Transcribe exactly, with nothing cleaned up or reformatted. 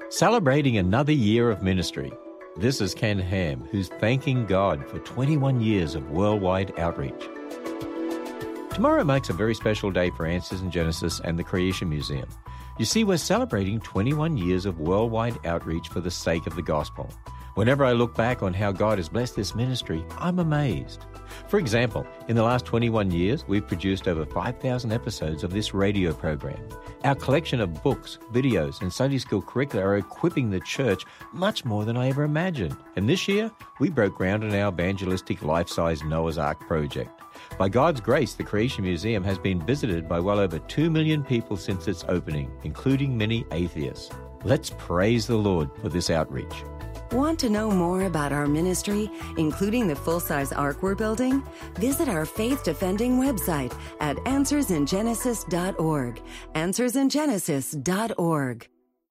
Celebrating another year of ministry. This is Ken Ham, who's thanking God for twenty-one years of worldwide outreach. Tomorrow marks a very special day for Answers in Genesis and the Creation Museum. You see, we're celebrating twenty-one years of worldwide outreach for the sake of the gospel. Whenever I look back on how God has blessed this ministry, I'm amazed. For example, in the last twenty-one years, we've produced over five thousand episodes of this radio program. Our collection of books, videos, and Sunday school curricula are equipping the church much more than I ever imagined. And this year, we broke ground on our evangelistic life-size Noah's Ark project. By God's grace, the Creation Museum has been visited by well over two million people since its opening, including many atheists. Let's praise the Lord for this outreach. Want to know more about our ministry, including the full-size ark we're building? Visit our faith-defending website at answers in genesis dot org. answers in genesis dot org.